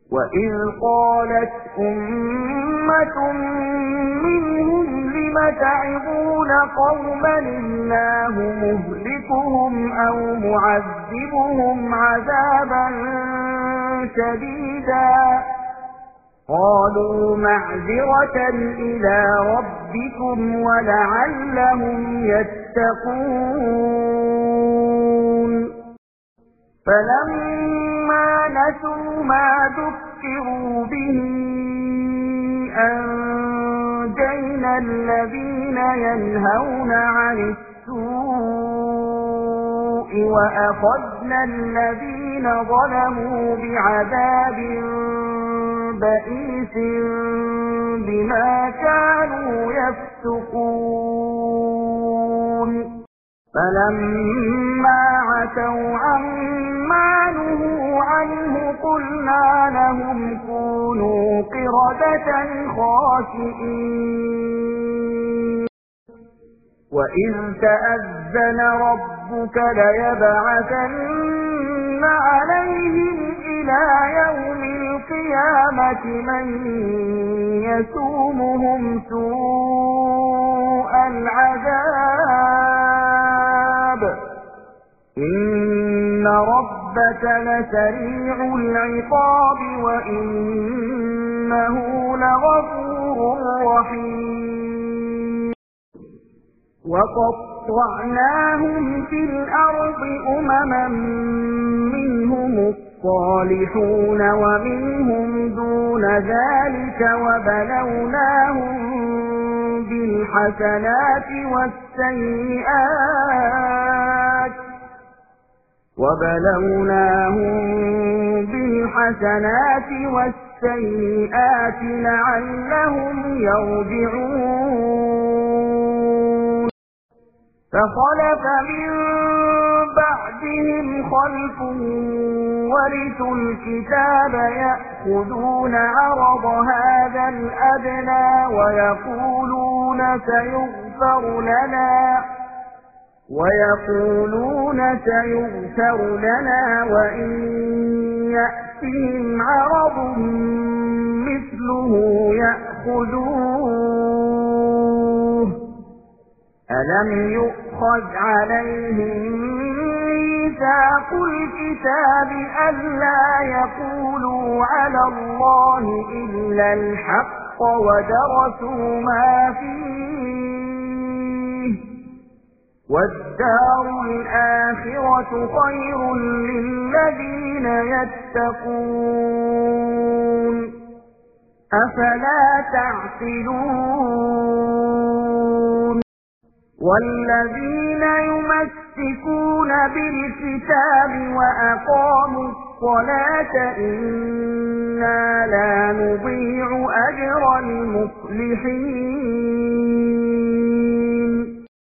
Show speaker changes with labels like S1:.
S1: وإذ قالت أمة منهم لم تعظون قوما الله مهلكهم أو معذبهم عذابا شديدا قالوا معذرة إلى ربكم ولعلهم يتقون فلما نسوا ما ذكروا به أنجينا الذين ينهون عن السوء وأخذنا الذين ظلموا بعذاب بئيس بما كانوا يفسقون فلما عتوا عما نهوا عنه قلنا لهم كونوا قردة خاسئين وإذ تأذن ربك ليبعثن عليهم إلى يوم القيامة من يسومهم سوء العذاب إن ربك لسريع العقاب وإنه لغفور رحيم وقطعناهم في الأرض أمما منهم الصالحون ومنهم دون ذلك وبلوناهم بالحسنات والسيئات لعلهم يرجعون فخلف من بعدهم خلف ورثوا الكتاب يأخذون عرض هذا الأدنى ويقولون سيغفر لنا وإن يأتهم عرض مثله يأخذوه ألم يؤخذ عليهم ميثاق الكتاب ألا يقولوا على الله إلا الحق ودرسوا ما فيه والدار الآخرة خير للذين يتقون أفلا تعقلون والذين يمسكون بالكتاب وأقاموا الصلاة إنا لا نضيع أجر المصلحين